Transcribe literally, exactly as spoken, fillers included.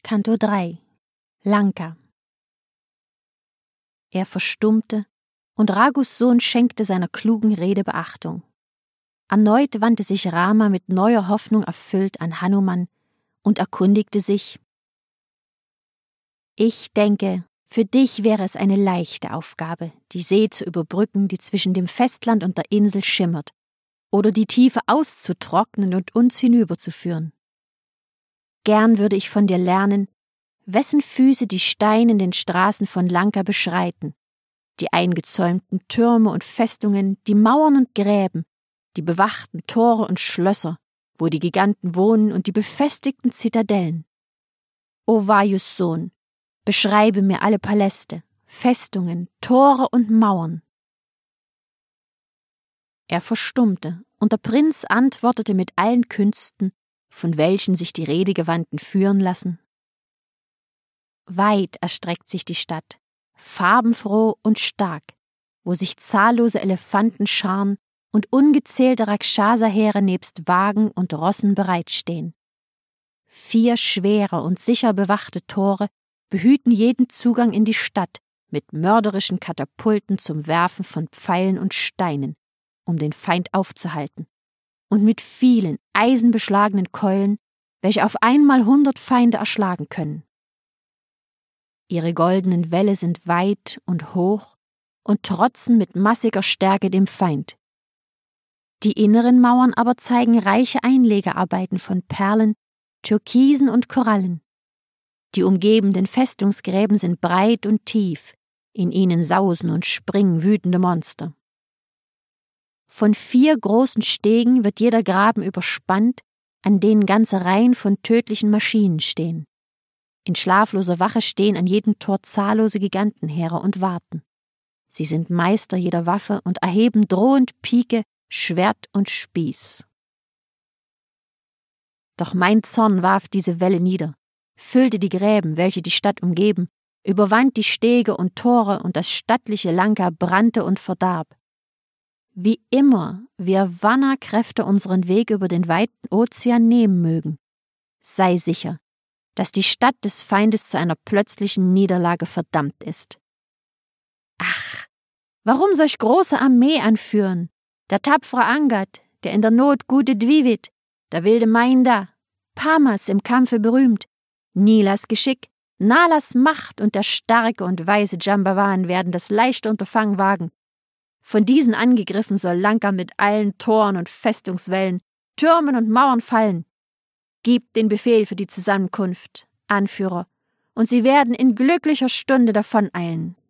Kanto drei Lanka. Er verstummte, und Raghus Sohn schenkte seiner klugen Rede Beachtung. Erneut wandte sich Rama mit neuer Hoffnung erfüllt an Hanuman und erkundigte sich: »Ich denke, für dich wäre es eine leichte Aufgabe, die See zu überbrücken, die zwischen dem Festland und der Insel schimmert, oder die Tiefe auszutrocknen und uns hinüberzuführen. Gern würde ich von dir lernen, wessen Füße die steinernen Straßen von Lanka beschreiten, die eingezäumten Türme und Festungen, die Mauern und Gräben, die bewachten Tore und Schlösser, wo die Giganten wohnen, und die befestigten Zitadellen. O Vayus Sohn, beschreibe mir alle Paläste, Festungen, Tore und Mauern.« Er verstummte, und der Prinz antwortete mit allen Künsten, von welchen sich die Redegewandten führen lassen: »Weit erstreckt sich die Stadt, farbenfroh und stark, wo sich zahllose Elefanten scharen und ungezählte Rakshasa-Heere nebst Wagen und Rossen bereitstehen. Vier schwere und sicher bewachte Tore behüten jeden Zugang in die Stadt mit mörderischen Katapulten zum Werfen von Pfeilen und Steinen, um den Feind aufzuhalten, und mit vielen eisenbeschlagenen Keulen, welche auf einmal hundert Feinde erschlagen können. Ihre goldenen Wälle sind weit und hoch und trotzen mit massiger Stärke dem Feind. Die inneren Mauern aber zeigen reiche Einlegearbeiten von Perlen, Türkisen und Korallen. Die umgebenden Festungsgräben sind breit und tief, in ihnen sausen und springen wütende Monster. Von vier großen Stegen wird jeder Graben überspannt, an denen ganze Reihen von tödlichen Maschinen stehen. In schlafloser Wache stehen an jedem Tor zahllose Gigantenheere und warten. Sie sind Meister jeder Waffe und erheben drohend Pike, Schwert und Spieß. Doch mein Zorn warf diese Wälle nieder, füllte die Gräben, welche die Stadt umgeben, überwand die Stege und Tore, und das stattliche Lanka brannte und verdarb. Wie immer wir Vanna-Kräfte unseren Weg über den weiten Ozean nehmen mögen, sei sicher, dass die Stadt des Feindes zu einer plötzlichen Niederlage verdammt ist. Ach, warum solch große Armee anführen? Der tapfere Angad, der in der Not gute Dvivid, der wilde Mainda, Pamas im Kampfe berühmt, Nilas Geschick, Nalas Macht und der starke und weise Jambavan werden das leichte Unterfangen wagen. Von diesen angegriffen soll Lanka mit allen Toren und Festungswällen, Türmen und Mauern fallen. Gib den Befehl für die Zusammenkunft, Anführer, und sie werden in glücklicher Stunde davoneilen.